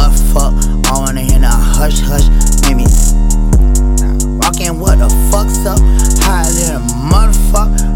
motherfucker. I wanna hear the hush hush, maybe. Walking what the fuck's up, higher than a motherfucker.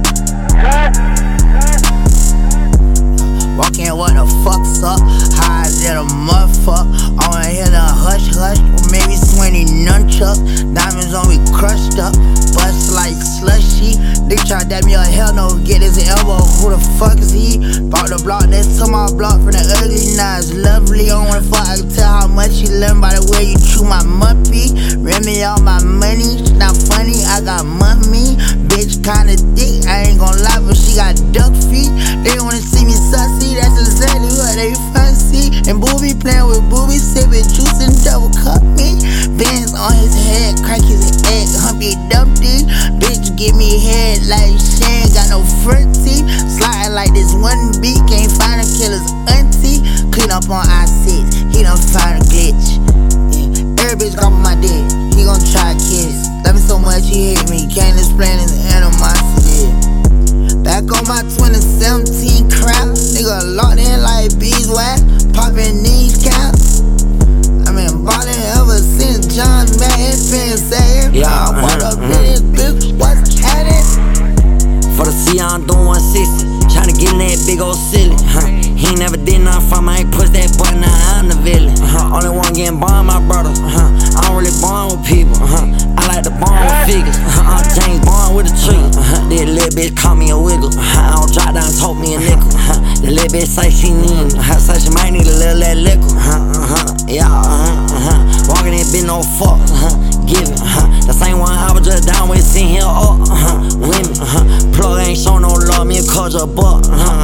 Walking what the fuck's up, higher than a motherfucker. I wanna hear the hush hush, or maybe 20 nunchucks. Diamonds on me crushed up, bust like slushy. They try to dab me up, hell no, get his elbow. Who the fuck is he? Bought the block, that's to my block from the ugly. Now it's lovely, I don't wanna fuck, I can tell how much you learn by the way you chew my muppy. Rent me all my money, it's not funny, I got money. Bitch kinda thick, I ain't gon' lie, but she got duck feet. They wanna see me sussy, that's exactly what they fancy. And Booby playing with Booby, sipping juice and double cup me. Bands on his head, crack his egg, Humpty Dumpty. Bitch give me head like she ain't got no front teeth. Sliding like this one beat, can't find a killer's auntie. Clean up on I-6, he done find a glitch. Yeah. Every bitch off my dick, he gon' try to kiss. Love me so much he hate me, can't explain his animosity. Back on my 2017 crowd, nigga locked in like beeswax, popping these caps. I been ballin' ever since John Madden been saying, yeah, what up in this bitch, what's happening? For the C, I'm doing 160. Tryna get in that big old silly. He ain't never did nothing from me, I ain't push that button, now I'm the villain. Only one getting born, my brother. I don't really bond with people. I like to bond with figures. I'm James Bond with a tree. That little bitch call me a wiggle. I don't drop down, told me a nickel. The little bitch say she need me. Say she might need a little that liquor. Yeah, walking that bitch no fuck. Giving. The same one I was just down with, seen him up. Women. Plug ain't show no love, me a culture buck.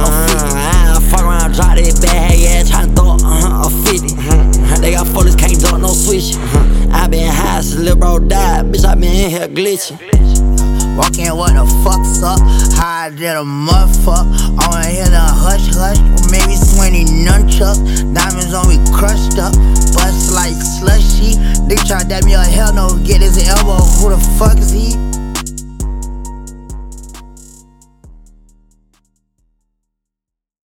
I fuck around, drop that bag, yeah, tryna throw a 50. They got folders, can't duck, no switch. I been high since lil' bro died, bitch, I been in here glitching. Walking what the fuck's up, higher than a motherfucker. I wanna hear the